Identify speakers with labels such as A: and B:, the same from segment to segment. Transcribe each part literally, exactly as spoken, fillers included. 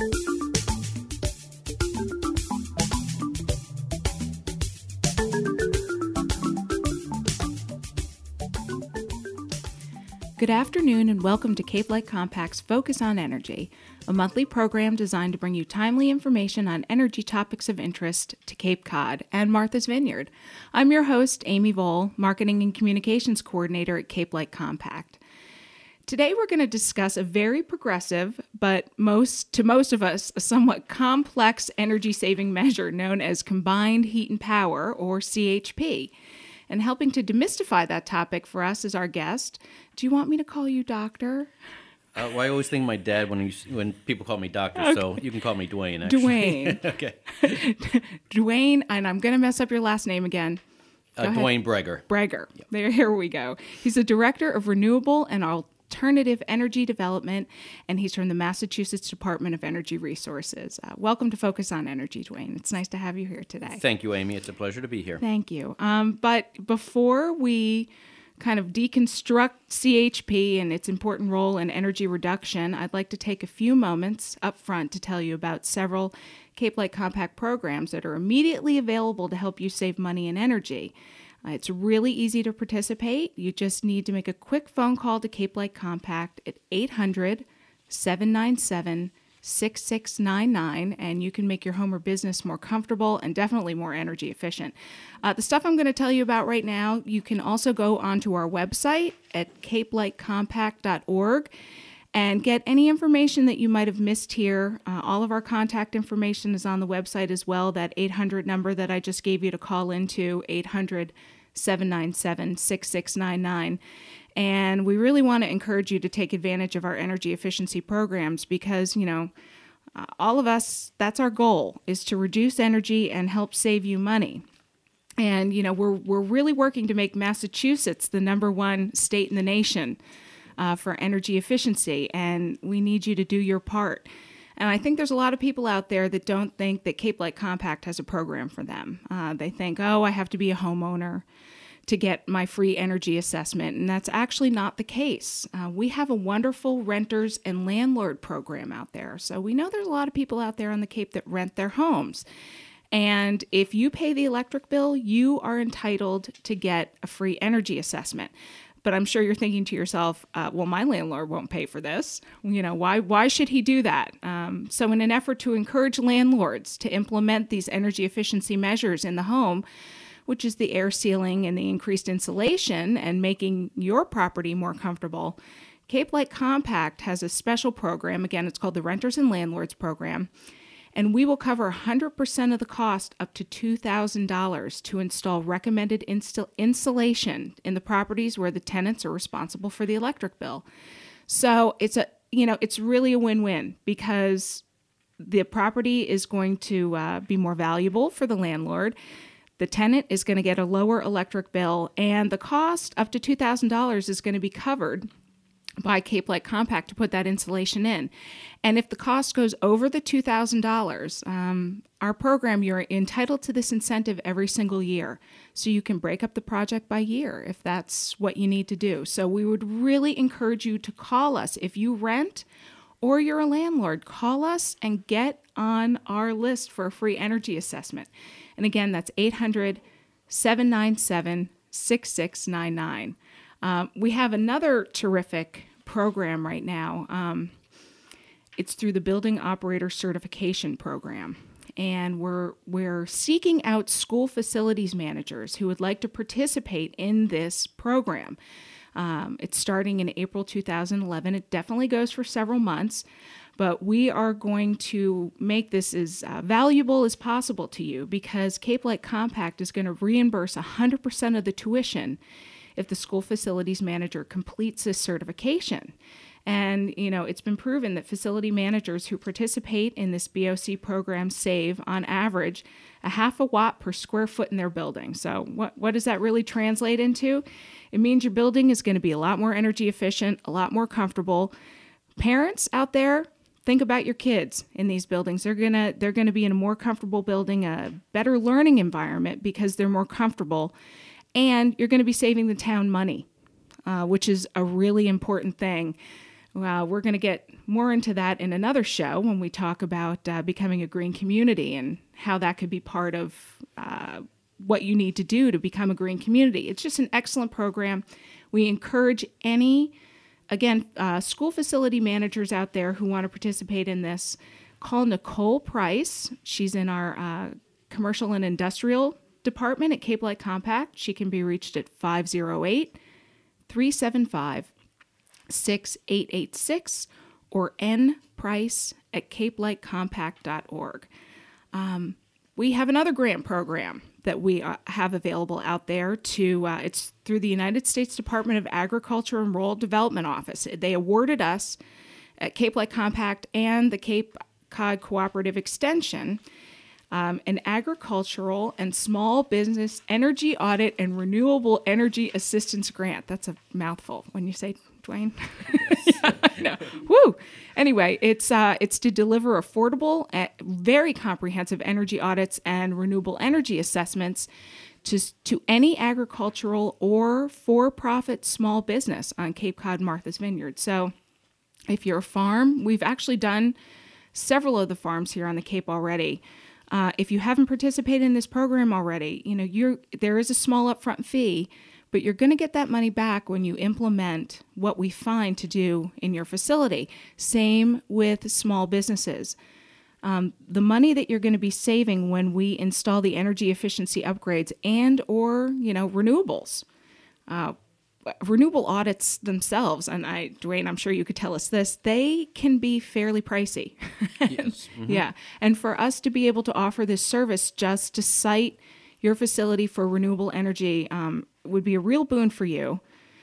A: Good afternoon and welcome to Cape Light Compact's Focus on Energy, a monthly program designed to bring you timely information on energy topics of interest to Cape Cod and Martha's Vineyard. I'm your host, Amy Vole, Marketing and Communications Coordinator at Cape Light Compact. Today we're going to discuss a very progressive, but most to most of us, a somewhat complex energy-saving measure known as Combined Heat and Power, or C H P. And helping to demystify that topic for us is our guest. Do you want me to call you doctor?
B: Uh, well, I always think of my dad when you, when people call me doctor, okay. So you can call me Dwayne, actually.
A: Dwayne.
B: Okay.
A: Dwayne, and I'm going to mess up your last name again.
B: Uh, Dwayne Breger.
A: Breger. Yep. There, here we go. He's the Director of Renewable and Alternative Energy Development, and he's from the Massachusetts Department of Energy Resources. Uh, welcome to Focus on Energy, Dwayne. It's nice to have you here today.
B: Thank you, Amy. It's a pleasure to be here.
A: Thank you. Um, but before we kind of deconstruct C H P and its important role in energy reduction, I'd like to take a few moments up front to tell you about several Cape Light Compact programs that are immediately available to help you save money and energy. Uh, it's really easy to participate. You just need to make a quick phone call to Cape Light Compact at eight hundred, seven nine seven, six six nine nine, and you can make your home or business more comfortable and definitely more energy efficient. Uh, the stuff I'm going to tell you about right now, you can also go onto our website at cape light compact dot org and get any information that you might have missed here. Uh, all of our contact information is on the website as well. That eight hundred number that I just gave you to call into, eight hundred, seven nine seven, six six nine nine. And we really want to encourage you to take advantage of our energy efficiency programs because, you know, uh, all of us, that's our goal, is to reduce energy and help save you money. And, you know, we're we're really working to make Massachusetts the number one state in the nation uh, for energy efficiency, and we need you to do your part. And I think there's a lot of people out there that don't think that Cape Light Compact has a program for them. Uh, they think, oh, I have to be a homeowner to get my free energy assessment, and that's actually not the case. Uh, we have a wonderful renters and landlord program out there. So we know there's a lot of people out there on the Cape that rent their homes. And if you pay the electric bill, you are entitled to get a free energy assessment. But I'm sure you're thinking to yourself, uh, well, my landlord won't pay for this. You know, why why should he do that? Um, so in an effort to encourage landlords to implement these energy efficiency measures in the home, which is the air sealing and the increased insulation and making your property more comfortable, Cape Light Compact has a special program. Again, it's called the Renters and Landlords Program. And we will cover one hundred percent of the cost up to two thousand dollars to install recommended insta- insulation in the properties where the tenants are responsible for the electric bill. So it's a, you know, it's really a win-win because the property is going to uh, be more valuable for the landlord. The tenant is going to get a lower electric bill, and the cost up to two thousand dollars is going to be covered by Cape Light Compact to put that insulation in. And if the cost goes over the two thousand dollars, um, our program, you're entitled to this incentive every single year. So you can break up the project by year if that's what you need to do. So we would really encourage you to call us. If you rent or you're a landlord, call us and get on our list for a free energy assessment. And again, that's eight hundred, seven nine seven, six six nine nine. Um, we have another terrific program right now. Um, it's through the Building Operator Certification Program. And we're we're seeking out school facilities managers who would like to participate in this program. Um, it's starting in April two thousand eleven. It definitely goes for several months, but we are going to make this as uh, valuable as possible to you because Cape Light Compact is going to reimburse one hundred percent of the tuition if the school facilities manager completes this certification. And, you know, it's been proven that facility managers who participate in this B O C program save, on average, a half a watt per square foot in their building. So what, what does that really translate into? It means your building is going to be a lot more energy efficient, a lot more comfortable. Parents out there, think about your kids in these buildings. They're gonna they're gonna be in a more comfortable building, a better learning environment because they're more comfortable, and you're going to be saving the town money, uh, which is a really important thing. Well, we're going to get more into that in another show when we talk about uh, becoming a green community and how that could be part of uh, what you need to do to become a green community. It's just an excellent program. We encourage any, again, uh, school facility managers out there who want to participate in this. Call Nicole Price. She's in our uh, commercial and industrial department at Cape Light Compact. She can be reached at five oh eight, three seven five, six eight eight six or nprice at cape light compact dot org. Um, we have another grant program that we uh, have available out there to, uh, it's through the United States Department of Agriculture and Rural Development Office. They awarded us at Cape Light Compact and the Cape Cod Cooperative Extension Um, an agricultural and small business energy audit and renewable energy assistance grant. That's a mouthful when you say, Dwayne. Yeah, I know. Woo. Anyway, it's uh, it's to deliver affordable, uh, very comprehensive energy audits and renewable energy assessments to to any agricultural or for-profit small business on Cape Cod Martha's Vineyard. So, if you're a farm, we've actually done several of the farms here on the Cape already. Uh, if you haven't participated in this program already, you know, you're there is a small upfront fee, but you're going to get that money back when you implement what we find to do in your facility. Same with small businesses. Um, the money that you're going to be saving when we install the energy efficiency upgrades and or, you know, renewables. Uh, renewable audits themselves, and I, Dwayne, I'm sure you could tell us this, they can be fairly pricey.
B: Yes. Mm-hmm.
A: Yeah. And for us to be able to offer this service just to site your facility for renewable energy um, would be a real boon for you.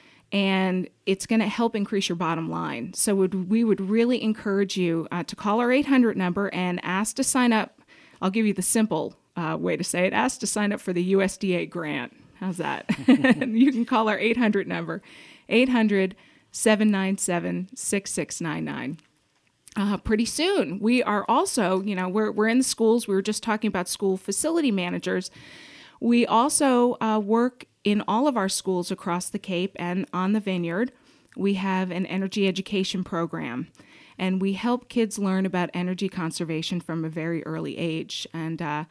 A: And it's going to help increase your bottom line. So would, we would really encourage you uh, to call our eight hundred number and ask to sign up. I'll give you the simple uh, way to say it. Ask to sign up for the U S D A grant. How's that? You can call our eight hundred number, eight hundred, seven nine seven, six six nine nine. Uh, pretty soon, we are also, you know, we're, we're in the schools. We were just talking about school facility managers. We also uh, work in all of our schools across the Cape and on the Vineyard. We have an energy education program, and we help kids learn about energy conservation from a very early age. And uh,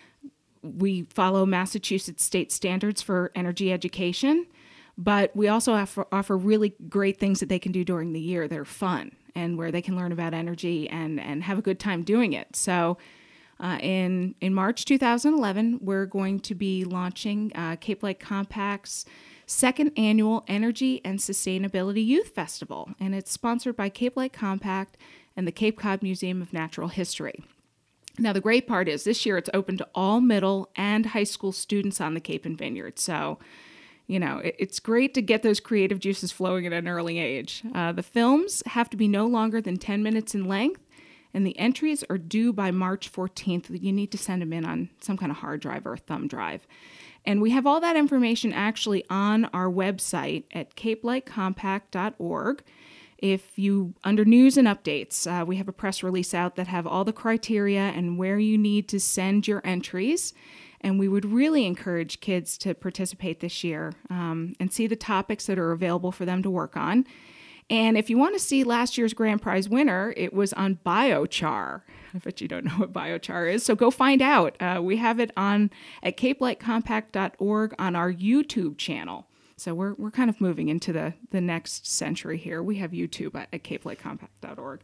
A: we follow Massachusetts state standards for energy education, but we also offer, offer really great things that they can do during the year that are fun and where they can learn about energy and, and have a good time doing it. So uh, in, in March two thousand eleven, we're going to be launching uh, Cape Light Compact's second annual Energy and Sustainability Youth Festival, and it's sponsored by Cape Light Compact and the Cape Cod Museum of Natural History. Now, the great part is this year it's open to all middle and high school students on the Cape and Vineyard. So, you know, it, it's great to get those creative juices flowing at an early age. Uh, the films have to be no longer than ten minutes in length, and the entries are due by March fourteenth. You need to send them in on some kind of hard drive or a thumb drive. And we have all that information actually on our website at cape light compact dot org. If you, under news and updates, uh, we have a press release out that have all the criteria and where you need to send your entries. And we would really encourage kids to participate this year um, and see the topics that are available for them to work on. And if you want to see last year's grand prize winner, it was on biochar. I bet you don't know what biochar is, so go find out. Uh, we have it on at cape light compact dot org on our YouTube channel. So we're we're kind of moving into the, the next century here. We have YouTube at, at cape light compact dot org.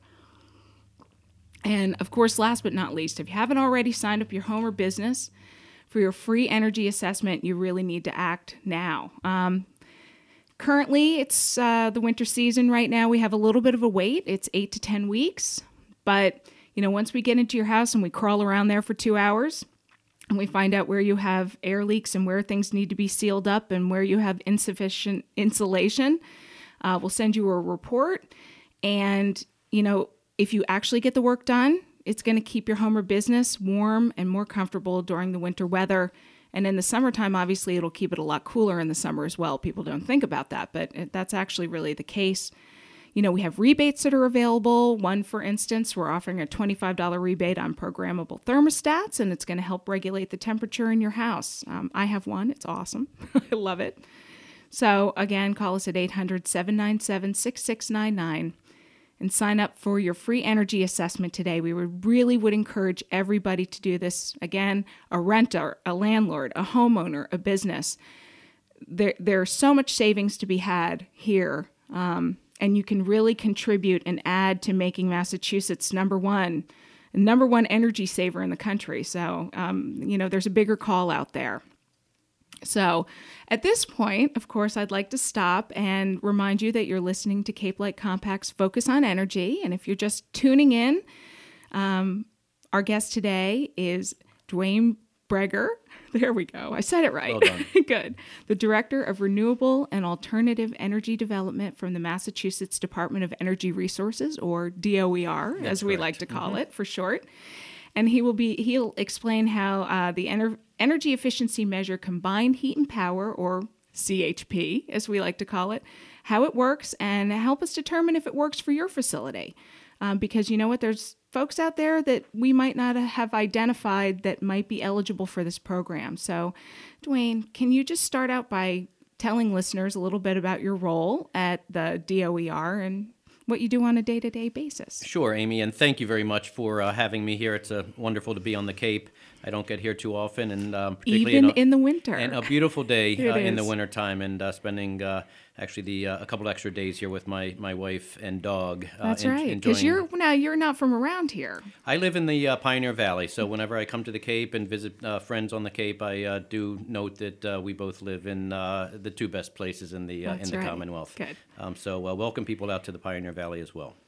A: And of course, last but not least, if you haven't already signed up your home or business for your free energy assessment, you really need to act now. Um, currently, it's uh, the winter season right now. We have a little bit of a wait. It's eight to ten weeks. But, you know, once we get into your house and we crawl around there for two hours, and we find out where you have air leaks and where things need to be sealed up and where you have insufficient insulation, uh, we'll send you a report. And, you know, if you actually get the work done, it's going to keep your home or business warm and more comfortable during the winter weather. And in the summertime, obviously, it'll keep it a lot cooler in the summer as well. People don't think about that, but that's actually really the case. You know, we have rebates that are available. One, for instance, we're offering a twenty-five dollars rebate on programmable thermostats, and it's going to help regulate the temperature in your house. Um, I have one. It's awesome. I love it. So, again, call us at eight hundred, seven nine seven, six six nine nine. and sign up for your free energy assessment today. We would really would encourage everybody to do this. Again, a renter, a landlord, a homeowner, a business. There, there's so much savings to be had here, um, and you can really contribute and add to making Massachusetts number one, number one energy saver in the country. So, um, you know, there's a bigger call out there. So at this point, of course, I'd like to stop and remind you that you're listening to Cape Light Compact's Focus on Energy. And if you're just tuning in, um, our guest today is Dwayne Breger. There we go. I said it right.
B: Well done.
A: Good. The Director of Renewable and Alternative Energy Development from the Massachusetts Department of Energy Resources, or D O E R,
B: That's
A: as we
B: correct.
A: like to call
B: Mm-hmm.
A: it for short. And he will be he'll explain how uh, the ener- energy efficiency measure combined heat and power, or C H P, as we like to call it, how it works, and help us determine if it works for your facility. Um, because you know what, there's folks out there that we might not have identified that might be eligible for this program. So, Dwayne, can you just start out by telling listeners a little bit about your role at the D O E R and what you do on a day-to-day basis?
B: Sure, Amy, and thank you very much for uh, having me here. It's uh, wonderful to be on the Cape. I don't get here too often, and um, particularly
A: Even
B: in, a,
A: in the winter.
B: and a beautiful day
A: It
B: uh, in the
A: is.
B: wintertime, and uh, spending uh, actually the uh, a couple extra days here with my, my wife and dog. Uh,
A: That's
B: en-
A: right, because
B: enjoying-
A: you're now you're not from around here.
B: I live in the uh, Pioneer Valley, so whenever I come to the Cape and visit uh, friends on the Cape, I uh, do note that uh, we both live in uh, the two best places in the uh, in
A: That's
B: the
A: right.
B: Commonwealth.
A: Good.
B: Um, so uh, welcome people out to the Pioneer Valley as well.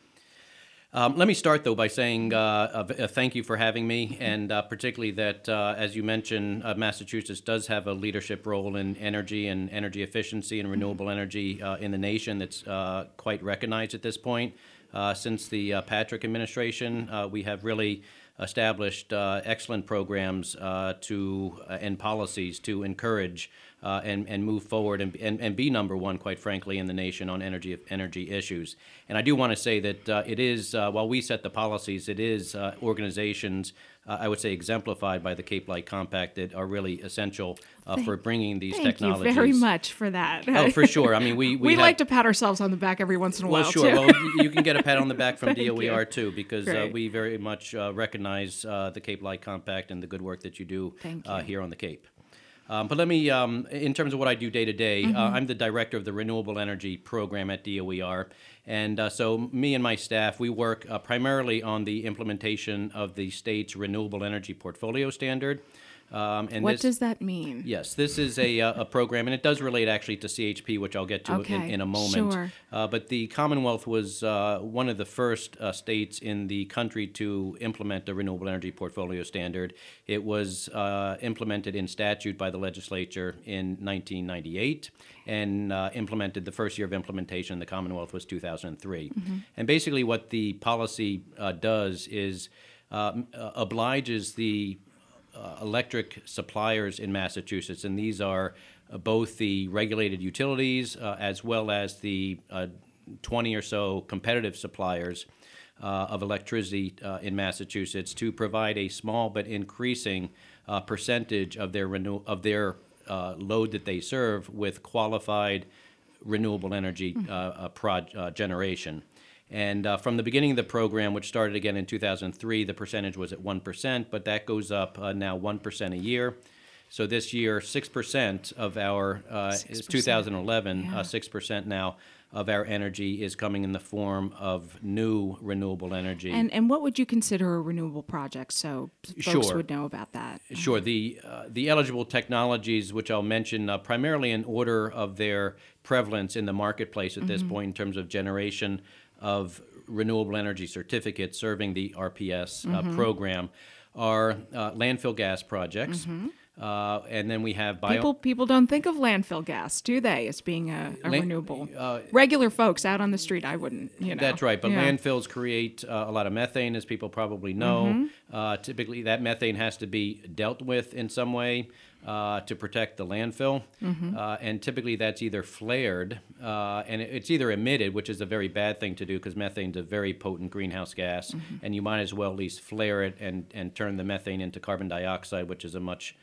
B: Um, let me start, though, by saying uh, a, a thank you for having me, and uh, particularly that, uh, as you mentioned, uh, Massachusetts does have a leadership role in energy and energy efficiency and renewable energy uh, in the nation that's uh, quite recognized at this point. Uh, since the uh, Patrick administration, uh, we have really established uh, excellent programs uh, to uh, and policies to encourage uh, and and move forward and, and and be number one, quite frankly, in the nation on energy energy issues. And I do want to say that uh, it is uh, while we set the policies, it is uh, organizations. Uh, I would say exemplified by the Cape Light Compact that are really essential uh, for bringing these
A: Thank
B: technologies.
A: you very much for that.
B: Oh, for sure. I mean, we we,
A: we
B: have,
A: like to pat ourselves on the back every once in a
B: well,
A: while,
B: sure.
A: too.
B: Well, you you can get a pat on the back from
A: Thank
B: D O E R
A: you.
B: too, because uh,
A: Great.
B: we very much uh, recognize uh, the Cape Light Compact and the good work that you do
A: Thank
B: uh,
A: you.
B: here on the Cape. Um, but let me, um, in terms of what I do day to day,
A: Mm-hmm.
B: uh, I'm the director of the Renewable Energy Program at D O E R. And uh, so me and my staff, we work uh, primarily on the implementation of the state's Renewable Energy Portfolio Standard. Um, and
A: What
B: this,
A: does that mean?
B: Yes, this is a, uh, a program, and it does relate actually to C H P, which I'll get to in,
A: Okay,
B: in a moment.
A: sure.
B: Uh, but the Commonwealth was uh, one of the first uh, states in the country to implement the Renewable Energy Portfolio Standard. It was uh, implemented in statute by the legislature in nineteen ninety-eight, and uh, implemented, the first year of implementation in the Commonwealth was two thousand three.
A: Mm-hmm.
B: And basically what the policy uh, does is uh, m- uh, obliges the Uh, electric suppliers in Massachusetts, and these are uh, both the regulated utilities uh, as well as the uh, twenty or so competitive suppliers uh, of electricity uh, in Massachusetts, to provide a small but increasing uh, percentage of their renew- of their uh, load that they serve with qualified renewable energy uh, uh, proj- uh, generation. And uh, from the beginning of the program, which started again in two thousand three, the percentage was at one percent, but that goes up uh, now one percent a year. So this year, six percent of our, uh, it's two thousand eleven,
A: Yeah.
B: uh, six percent now of our energy is coming in the form of new renewable energy.
A: And and what would you consider a renewable project, so folks
B: Sure.
A: would know about that?
B: Sure. The uh, the eligible technologies, which I'll mention uh, primarily in order of their prevalence in the marketplace at this point in terms of generation of renewable energy certificates serving the R P S uh, program, are uh, landfill gas projects. Uh, and then we have bio.
A: People people don't think of landfill gas, do they, as being a, a
B: Lan-
A: renewable?
B: uh,
A: Regular folks out on the street, I wouldn't, you know.
B: That's right, but
A: Yeah.
B: landfills create uh, a lot of methane, as people probably know. Uh, typically, that methane has to be dealt with in some way uh, to protect the landfill, uh, and typically that's either flared, uh, and it- it's either emitted, which is a very bad thing to do because methane's a very potent greenhouse gas, and you might as well at least flare it and, and turn the methane into carbon dioxide, which is a much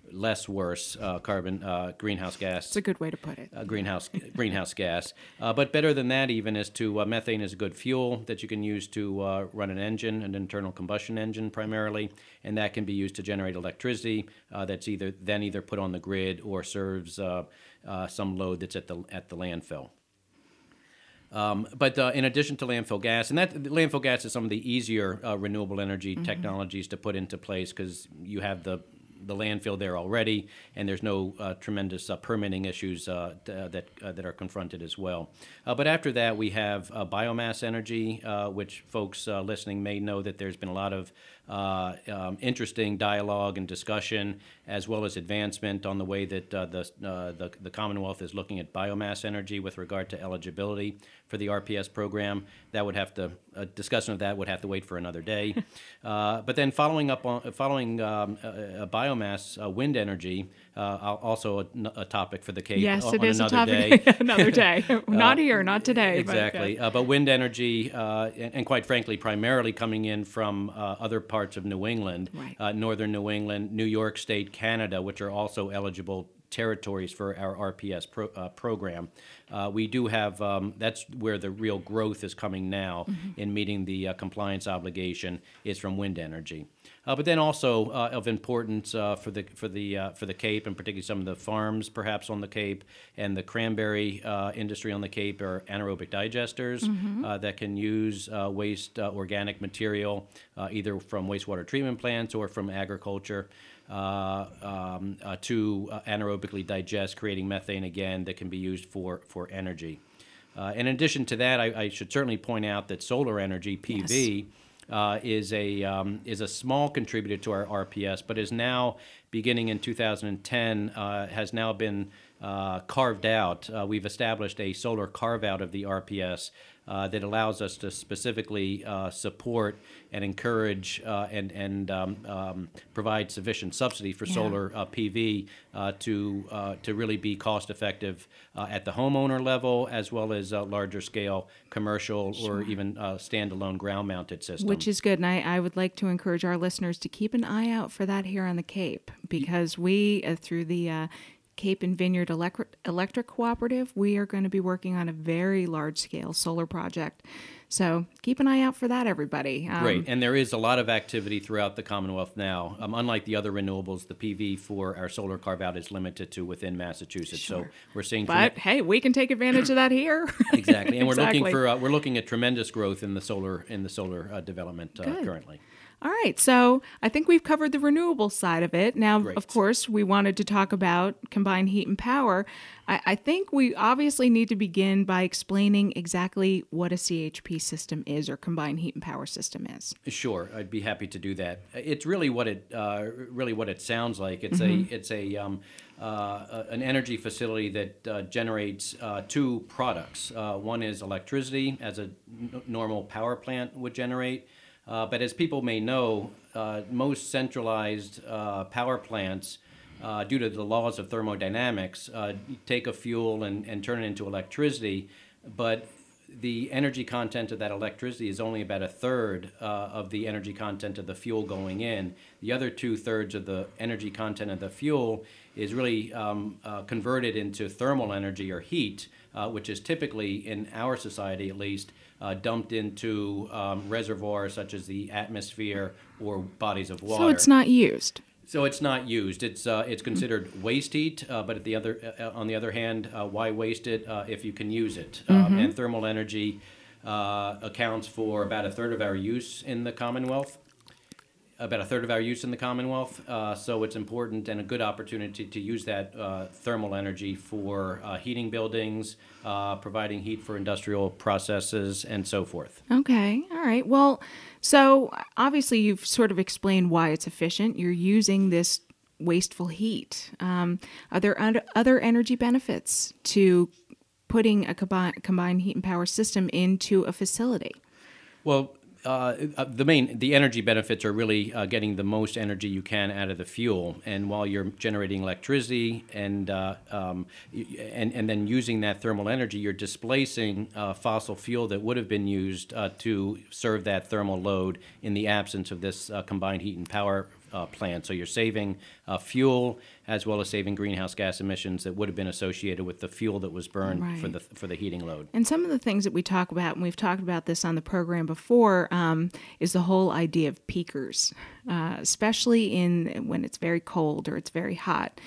B: less worse uh, carbon uh, greenhouse gas.
A: It's a good way to put it.
B: Uh, greenhouse greenhouse gas, uh, but better than that even is to uh, methane is a good fuel that you can use to uh, run an engine, an internal combustion engine primarily, and that can be used to generate electricity uh, that's either then either put on the grid or serves uh, uh, some load that's at the at the landfill. Um, but uh, in addition to landfill gas, and that landfill gas is some of the easier uh, renewable energy mm-hmm. technologies to put into place because you have the the landfill there already, and there's no uh, tremendous uh, permitting issues uh, t- uh, that uh, that are confronted as well. Uh, but after that, we have uh, biomass energy, uh, which folks uh, listening may know that there's been a lot of uh, um, interesting dialogue and discussion, as well as advancement on the way that uh, the, uh, the the Commonwealth is looking at biomass energy with regard to eligibility for the R P S program. That would have to a discussion of that would have to wait for another day. uh, but then following up on following um, a, a biomass uh, wind energy, uh, also a, a topic for the Cape.
A: Yes,
B: on,
A: it
B: on
A: is
B: another
A: a topic.
B: day.
A: Another day, not uh, here, not today.
B: Exactly,
A: but, uh,
B: uh, but wind energy, uh, and, and quite frankly, primarily coming in from uh, other parts of New England,
A: right.
B: uh, northern New England, New York State, Canada, which are also eligible territories for our R P S pro, uh, program. Uh, we do have, um, that's where the real growth is coming now mm-hmm. in meeting the uh, compliance obligation is from wind energy. Uh, but then also uh, of importance uh, for the for the uh, for the Cape, and particularly some of the farms perhaps on the Cape and the cranberry uh, industry on the Cape are anaerobic digesters mm-hmm. uh, that can use uh, waste uh, organic material uh, either from wastewater treatment plants or from agriculture. Uh, um, uh, to uh, anaerobically digest, creating methane again that can be used for, for energy. Uh, in addition to that, I, I should certainly point out that solar energy, P V, yes. uh, is a um, is a small contributor to our R P S, but is now beginning in two thousand ten uh, has now been uh, carved out. Uh, we've established a solar carve out of the R P S. Uh, that allows us to specifically uh, support and encourage uh, and and um, um, provide sufficient subsidy for yeah. solar uh, P V uh, to uh, to really be cost effective uh, at the homeowner level, as well as uh, larger scale commercial sure. or even uh, standalone ground mounted systems.
A: Which is good, and I, I would like to encourage our listeners to keep an eye out for that here on the Cape, because we uh, through the uh, Cape and Vineyard Electric, Electric Cooperative, we are going to be working on a very large-scale solar project. So keep an eye out for that, everybody. Um,
B: Great, and there is a lot of activity throughout the Commonwealth now. Um, unlike the other renewables, the P V for our solar carve-out is limited to within Massachusetts.
A: Sure.
B: So we're seeing,
A: but
B: trem-
A: hey, we can take advantage of that here.
B: Exactly, and we're
A: exactly.
B: looking for uh, we're looking at tremendous growth in the solar in the solar uh, development uh, currently.
A: All right, so I think we've covered the renewable side of it. Now,
B: Great.
A: Of course, we wanted to talk about combined heat and power. I, I think we obviously need to begin by explaining exactly what a C H P system is, or combined heat and power system is.
B: Sure, I'd be happy to do that. It's really what it uh, really what it sounds like. It's mm-hmm. a it's a um, uh, an energy facility that uh, generates uh, two products. Uh, one is electricity, as a n- normal power plant would generate. Uh, but as people may know, uh, most centralized uh, power plants, uh, due to the laws of thermodynamics, uh, take a fuel and, and turn it into electricity. But the energy content of that electricity is only about a third uh, of the energy content of the fuel going in. The other two thirds of the energy content of the fuel is really um, uh, converted into thermal energy or heat, uh, which is typically, in our society at least, Uh, dumped into um, reservoirs such as the atmosphere or bodies of water.
A: So it's not used.
B: So it's not used. It's uh, it's considered waste heat. Uh, but at the other uh, on the other hand, uh, why waste it uh, if you can use it? Um,
A: mm-hmm.
B: And thermal energy uh, accounts for about a third of our use in the Commonwealth. About a third of our use in the Commonwealth, uh, so it's important and a good opportunity to use that uh, thermal energy for uh, heating buildings, uh, providing heat for industrial processes, and so forth.
A: Okay, all right. Well, so obviously you've sort of explained why it's efficient. You're using this wasteful heat. Um, are there un- other energy benefits to putting a combi- combined heat and power system into a facility?
B: Well, Uh, the main, the energy benefits are really uh, getting the most energy you can out of the fuel, and while you're generating electricity and uh, um, and and then using that thermal energy, you're displacing uh, fossil fuel that would have been used uh, to serve that thermal load in the absence of this uh, combined heat and power uh, plant. So you're saving uh, fuel as well as saving greenhouse gas emissions that would have been associated with the fuel that was burned
A: Right.
B: for the for the heating load.
A: And some of the things that we talk about, and we've talked about this on the program before, um, is the whole idea of peakers, uh, especially in when it's very cold or it's very hot.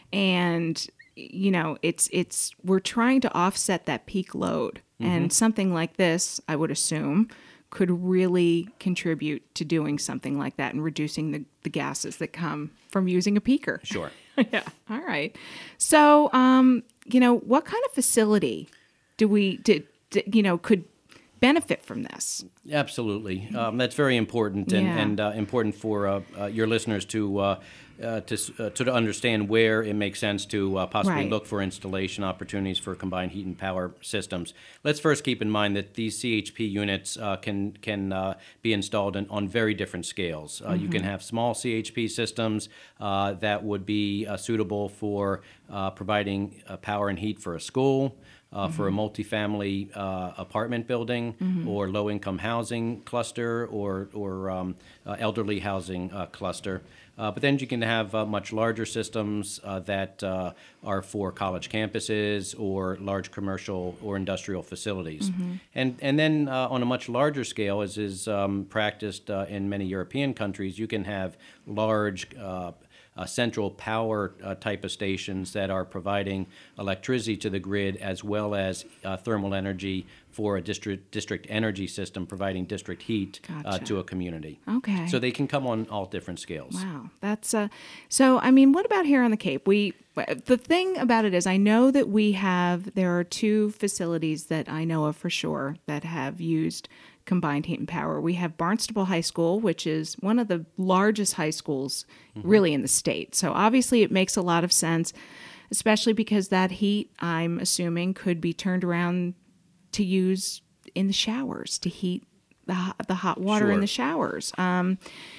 A: And you know, it's it's we're trying to offset that peak load, mm-hmm. and something like this, I would assume, could really contribute to doing something like that and reducing the, the gases that come from using a peaker.
B: Sure.
A: Yeah. All right. So, um, you know, what kind of facility do we did, you know could benefit from this?
B: Absolutely. Um, that's very important, and,
A: Yeah.
B: and uh, important for uh, uh, your listeners to uh, uh, to uh, to understand where it makes sense to uh, possibly
A: Right.
B: look for installation opportunities for combined heat and power systems. Let's first keep in mind that these C H P units uh, can can uh, be installed in, on very different scales. Uh, You can have small C H P systems uh, that would be uh, suitable for uh, providing uh, power and heat for a school. Uh, for a multifamily uh, apartment building,
A: Mm-hmm.
B: or low-income housing cluster, or or um, uh, elderly housing uh, cluster. Uh, but then you can have uh, much larger systems uh, that uh, are for college campuses or large commercial or industrial facilities.
A: Mm-hmm.
B: And and then uh, on a much larger scale, as is um, practiced uh, in many European countries, you can have large uh, Uh, central power uh, type of stations that are providing electricity to the grid, as well as uh, thermal energy for a district district energy system, providing district heat uh,
A: Gotcha.
B: to a community.
A: Okay.
B: So they can come on all different scales.
A: Wow, that's uh so I mean, what about here on the Cape? We the thing about it is, I know that we have there are two facilities that I know of for sure that have used combined heat and power. We have Barnstable High School, which is one of the largest high schools
B: Mm-hmm.
A: really in the state. So obviously it makes a lot of sense, especially because that heat, I'm assuming, could be turned around to use in the showers to heat the hot- the hot water in
B: Sure.
A: the showers. Um,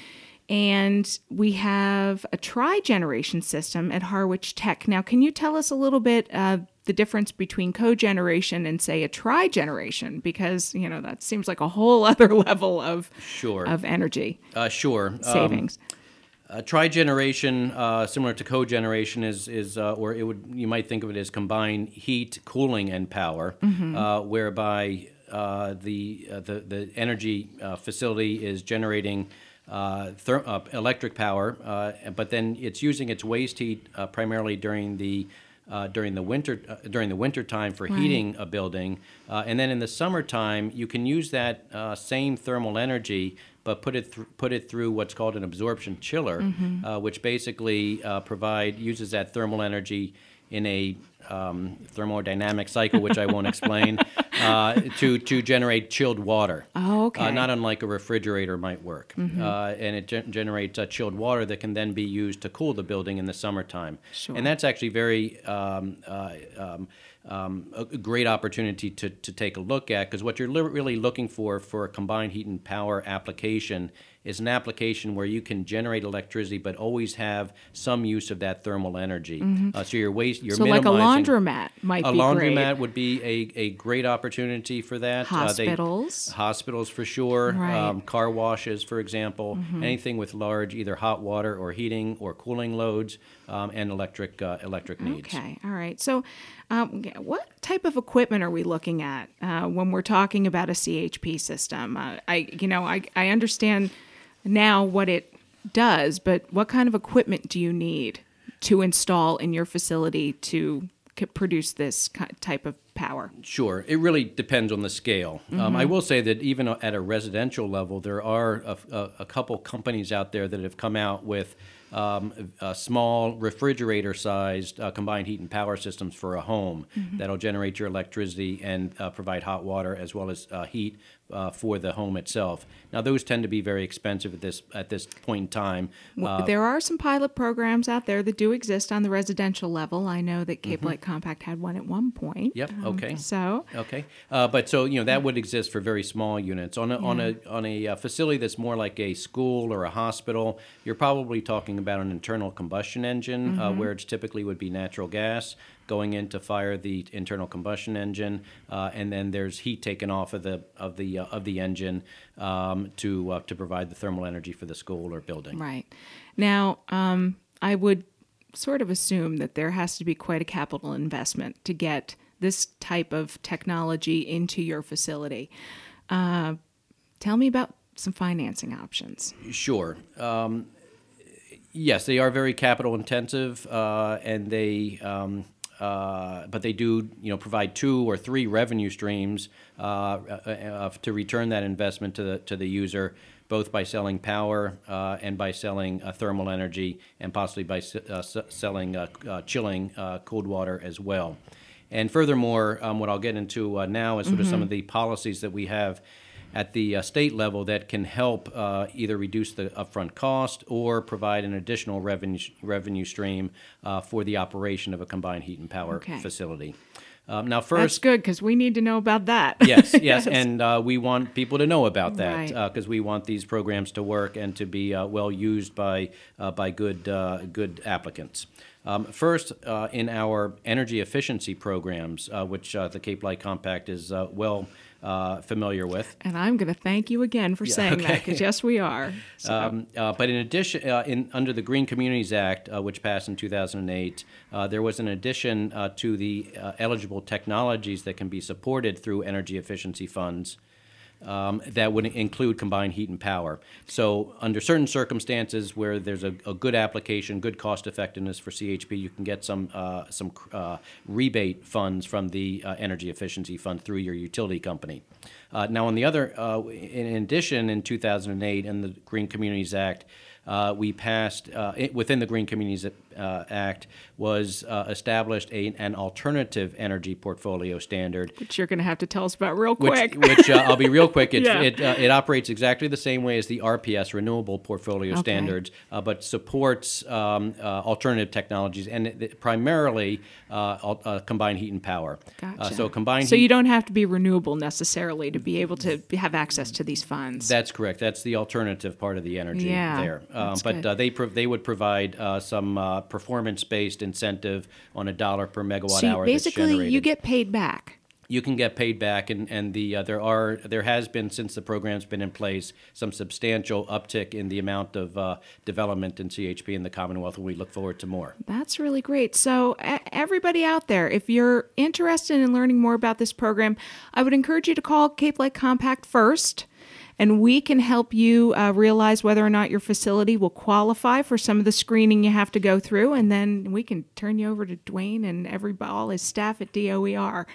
A: and we have a tri-generation system at Harwich Tech. Now, can you tell us a little bit uh, the difference between cogeneration and, say, a tri-generation? Because, you know, that seems like a whole other level of
B: Sure.
A: of energy
B: Uh, sure. Um,
A: savings.
B: Uh, trigeneration, uh, similar to cogeneration, is is uh, or it would you might think of it as combined heat, cooling, and power, uh, whereby uh, the uh, the the energy uh, facility is generating uh, ther- uh, electric power, uh, but then it's using its waste heat uh, primarily during the Uh, during the winter uh, during the winter time for
A: Right.
B: heating a building, uh, and then in the summertime you can use that uh, same thermal energy, but put it th- put it through what's called an absorption chiller, uh, which basically uh, provide uses that thermal energy in a um, thermodynamic cycle, which I won't explain, uh, to to generate chilled water.
A: Oh, okay.
B: Uh, not unlike a refrigerator might work, uh, and it gen- generates uh, chilled water that can then be used to cool the building in the summertime.
A: Sure.
B: And that's actually very um, uh, um, um, a a great opportunity to, to take a look at, because what you're li- really looking for for a combined heat and power application is an application where you can generate electricity but always have some use of that thermal energy. Uh, so you're waste you're
A: So like a
B: minimizing.
A: laundromat might
B: A
A: be
B: laundromat
A: great.
B: would be a, a great opportunity for that. Uh, they-
A: Hospitals.
B: hospitals for sure.
A: Right. Mm-hmm.
B: Um, car washes, for example. Anything with large either hot water or heating or cooling loads, um, and electric uh, electric needs.
A: Okay, all right. So, um, what type of equipment are we looking at uh, when we're talking about a C H P system? Uh, I, you know, I, I understand now what it does, but what kind of equipment do you need to install in your facility to c- produce this ki- type of power?
B: Sure. It really depends on the scale. Um, I will say that even at a residential level, there are a, a, a couple companies out there that have come out with um, uh, small refrigerator-sized uh, combined heat and power systems for a home that'll generate your electricity and uh, provide hot water as well as uh, heat uh, for the home itself. Now, those tend to be very expensive at this at this point in time.
A: Well, there are some pilot programs out there that do exist on the residential level. I know that Cape Light Compact had one at one point.
B: Yep. Okay.
A: So,
B: Okay, uh, but so you know that would exist for very small units. On a on a on a uh, facility that's more like a school or a hospital, you're probably talking about an internal combustion engine, uh, where it's typically would be natural gas going in to fire the internal combustion engine, uh, and then there's heat taken off of the of the uh, of the engine um, to uh, to provide the thermal energy for the school or building.
A: right. Now, um, I would sort of assume that there has to be quite a capital investment to get this type of technology into your facility. Uh, tell me about some financing options.
B: Sure. Um, yes, they are very capital intensive, uh, and they, um, uh, but they do, you know, provide two or three revenue streams uh, uh, uh, to return that investment to the to the user, both by selling power uh, and by selling uh, thermal energy, and possibly by uh, s- selling uh, uh, chilling uh, cold water as well. And furthermore, um, what I'll get into uh, now is sort of some of the policies that we have at the uh, state level that can help uh, either reduce the upfront cost or provide an additional revenue revenue stream uh, for the operation of a combined heat and power
A: Okay.
B: facility. Um, now,
A: That's
B: first,
A: good because we need to know about that.
B: yes, yes, and uh, we want people to know about that
A: Right.
B: because we want these programs to work and to be uh, well used by uh, by good uh, good applicants. Um, first, uh, in our energy efficiency programs, uh, which uh, the Cape Light Compact is uh, well uh, familiar with.
A: And I'm going to thank you again for saying that because yes, we are. So,
B: Um, uh, but in addition, uh, in, under the Green Communities Act, uh, which passed in two thousand eight, uh, there was an addition uh, to the uh, eligible technologies that can be supported through energy efficiency funds um, that would include combined heat and power. So under certain circumstances where there's a, a good application, good cost effectiveness for C H P, you can get some uh, some uh, rebate funds from the uh, energy efficiency fund through your utility company. Uh, now, on the other, uh, in addition, in two thousand eight, in the Green Communities Act, uh, we passed, uh, it, within the Green Communities uh, Act, was uh, established a, an alternative energy portfolio standard,
A: which you're going to have to tell us about real
B: which,
A: quick.
B: which uh, I'll be real quick. It's,
A: Yeah.
B: It uh, it operates exactly the same way as the R P S, Renewable Portfolio
A: Okay.
B: Standards, uh, but supports um, uh, alternative technologies and it, it primarily uh, al- uh, combined heat and power.
A: Gotcha.
B: Uh, so combined
A: So
B: heat.
A: you don't have to be renewable necessarily to be able to have access to these funds.
B: That's correct. That's the alternative part of the energy
A: Yeah,
B: there. Um,
A: that's
B: but
A: good.
B: uh, they prov- they would provide uh, some uh, performance-based incentive on a dollar per megawatt
A: so you-
B: hour that's
A: basically,
B: generated.
A: you get paid back.
B: You can get paid back, and and the uh, there are there has been, since the program's been in place, some substantial uptick in the amount of uh, development in C H P in the Commonwealth, and we look forward to more.
A: That's really great. So, e- everybody out there, if you're interested in learning more about this program, I would encourage you to call Cape Light Compact first, and we can help you uh, realize whether or not your facility will qualify for some of the screening you have to go through, and then we can turn you over to Dwayne and every all his staff at D O E R.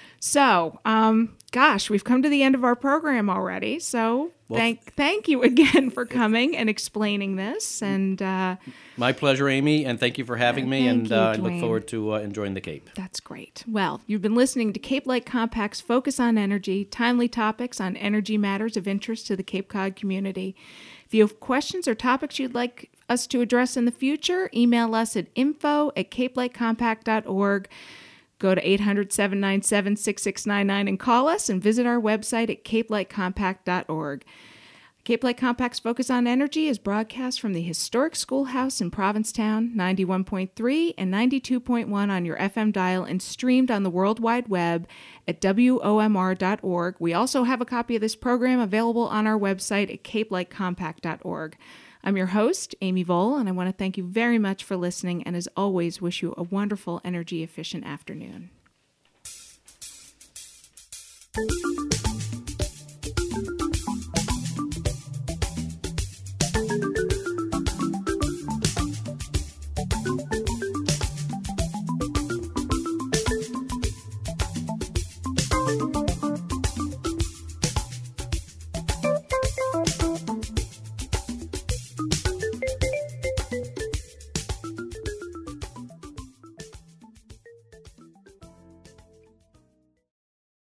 A: So, um, gosh, we've come to the end of our program already. So,
B: Well,
A: thank thank you again for coming and explaining this. And uh,
B: My pleasure, Amy, and thank you for having me,
A: Thank
B: and
A: you,
B: uh, I
A: Dwayne.
B: look forward to uh, enjoying the Cape.
A: that's great. Well, you've been listening to Cape Light Compact's Focus on Energy, timely topics on energy matters of interest to the Cape Cod community. If you have questions or topics you'd like us to address in the future, email us at info at capelightcompact dot org. Go to eight hundred, seven nine seven, six six nine nine and call us, and visit our website at cape light compact dot org. Cape Light Compact's Focus on Energy is broadcast from the historic schoolhouse in Provincetown, ninety-one point three and ninety-two point one on your F M dial, and streamed on the World Wide Web at W O M R dot org. We also have a copy of this program available on our website at cape light compact dot org. I'm your host, Amy Vole, and I want to thank you very much for listening, and as always, wish you a wonderful, energy-efficient afternoon.